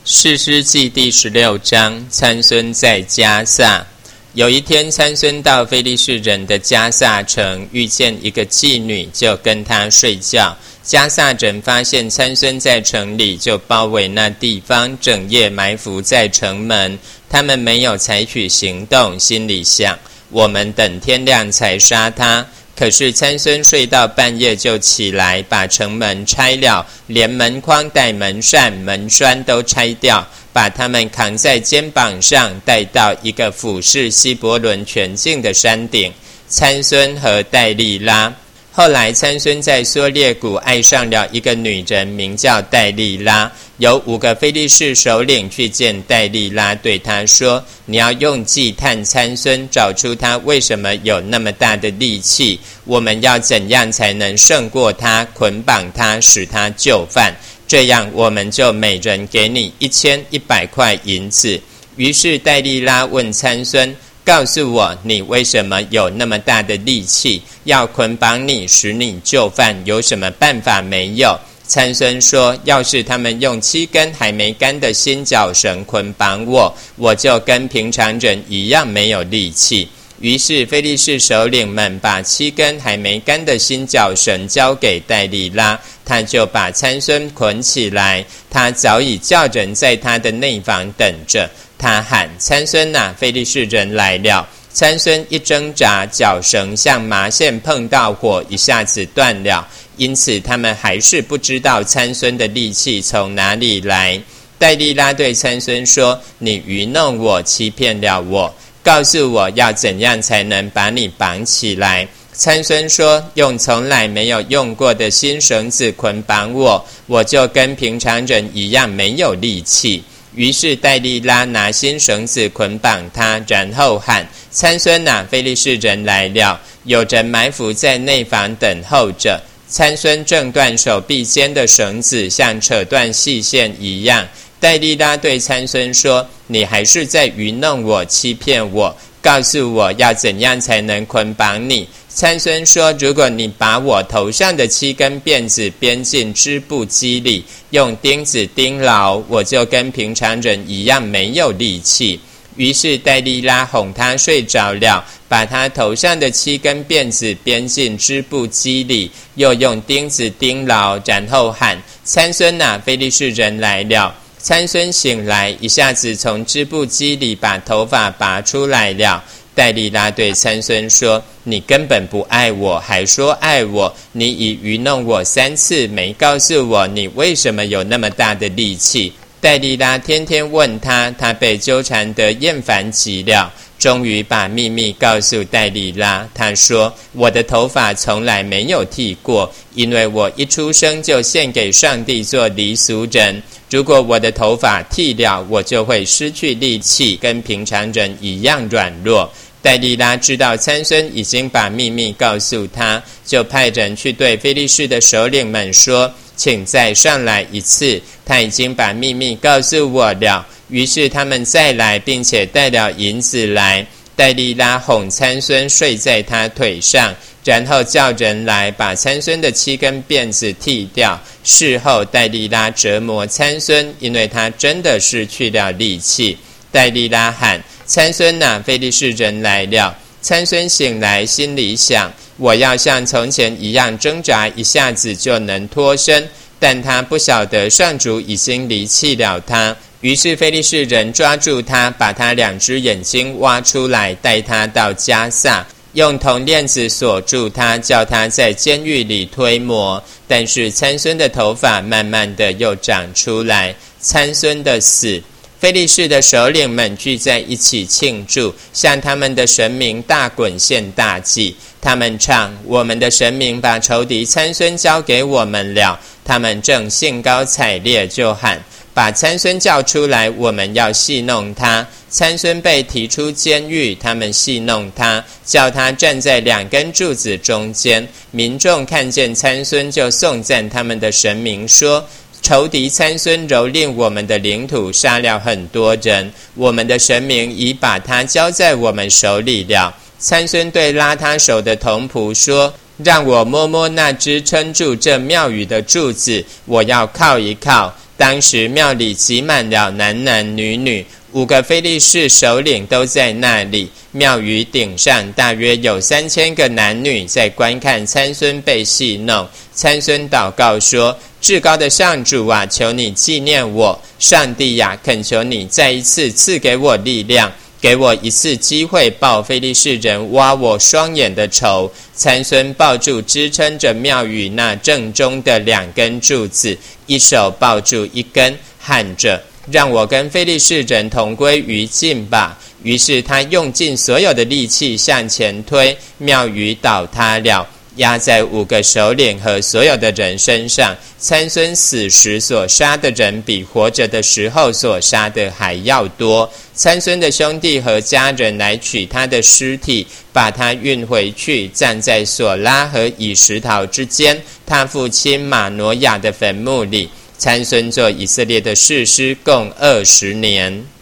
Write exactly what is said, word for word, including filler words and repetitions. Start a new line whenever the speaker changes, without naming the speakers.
士师记第十六章，参孙在迦萨。有一天，参孙到非利士人的迦萨城，遇见一个妓女，就跟她睡觉。迦萨人发现参孙在城里，就包围那地方，整夜埋伏在城门。他们没有采取行动，心里想：我们等天亮才杀他。可是参孙睡到半夜就起来，把城门拆了，连门框带门扇门栓都拆掉，把他们扛在肩膀上，带到一个俯视希伯伦全境的山顶。参孙和戴利拉。后来参孙在梭列谷爱上了一个女人，名叫戴利拉。有五个非利士首领去见戴利拉，对他说：你要用计探参孙，找出他为什么有那么大的力气，我们要怎样才能胜过他，捆绑他，使他就范，这样我们就每人给你一千一百块银子。于是戴利拉问参孙：告诉我，你为什么有那么大的力气？要捆绑你，使你就范，有什么办法没有？参孙说：要是他们用七根还没干的新角绳捆绑我，我就跟平常人一样没有力气。于是非利士首领们把七根还没干的新角绳交给戴利拉，他就把参孙捆起来。他早已叫人在他的内房等着。他喊：参孙啊，非利士人来了。参孙一挣扎，角绳像麻线碰到火，一下子断了。因此他们还是不知道参孙的力气从哪里来。戴利拉对参孙说：你愚弄我，欺骗了我，告诉我要怎样才能把你绑起来。参孙说：用从来没有用过的新绳子捆绑我，我就跟平常人一样没有力气。于是戴利拉拿新绳子捆绑他，然后喊：参孙啊，非利士人来了，有人埋伏在内房等候着。参孙正断手臂间的绳子，像扯断细线一样。戴利拉对参孙说：你还是在愚弄我，欺骗我，告诉我要怎样才能捆绑你。参孙说：如果你把我头上的七根辫子编进织布机里，用钉子钉牢，我就跟平常人一样没有力气。于是戴利拉哄他睡着了，把他头上的七根辫子编进织布机里，又用钉子钉牢，然后喊：参孙啊，非利士人来了。参孙醒来，一下子从织布机里把头发拔出来了。戴利拉对参孙说：你根本不爱我，还说爱我，你已愚弄我三次，没告诉我你为什么有那么大的力气。戴利拉天天问他，他被纠缠得厌烦极了，终于把秘密告诉戴利拉。他说：我的头发从来没有剃过，因为我一出生就献给上帝做离俗人。如果我的头发剃了，我就会失去力气，跟平常人一样软弱。戴利拉知道参孙已经把秘密告诉他，就派人去对非利士的首领们说：请再上来一次，他已经把秘密告诉我了。于是他们再来，并且带了银子来。戴利拉哄参孙睡在他腿上，然后叫人来把参孙的七根辫子剃掉。事后戴利拉折磨参孙，因为他真的失去了力气。戴利拉喊：参孙啊，非利士人来了。参孙醒来，心里想：我要像从前一样挣扎，一下子就能脱身。但他不晓得上主已经离弃了他。于是非利士人抓住他，把他两只眼睛挖出来，带他到迦萨，用铜链子锁住他，叫他在监狱里推磨。但是参孙的头发慢慢的又长出来。参孙的死，非利士的首领们聚在一起庆祝，向他们的神明大滚献大祭。他们唱：我们的神明把仇敌参孙交给我们了。他们正兴高采烈，就喊：把参孙叫出来，我们要戏弄他。参孙被提出监狱，他们戏弄他，叫他站在两根柱子中间。民众看见参孙，就颂赞他们的神明，说：仇敌参孙蹂躏我们的领土，杀了很多人，我们的神明已把他交在我们手里了。参孙对拉他手的童仆说：让我摸摸那支撑住这庙宇的柱子，我要靠一靠。 当时庙里挤满了男男女女，五个非利士首领都在那里。庙宇顶上大约有三千个男女在观看参孙被戏弄。参孙祷告说：至高的上主啊，求你纪念我。上帝呀、啊，恳求你再一次赐给我力量，给我一次机会报非利士人挖我双眼的仇。参孙抱住支撑着庙宇那正中的两根柱子，一手抱住一根，喊着：让我跟非利士人同归于尽吧。于是他用尽所有的力气向前推，庙宇倒塌了，压在五个首领和所有的人身上。参孙死时所杀的人比活着的时候所杀的还要多。参孙的兄弟和家人来取他的尸体，把他运回去，站在索拉和以实陶之间，他父亲马挪亚的坟墓里。参孙做以色列的士师共二十年。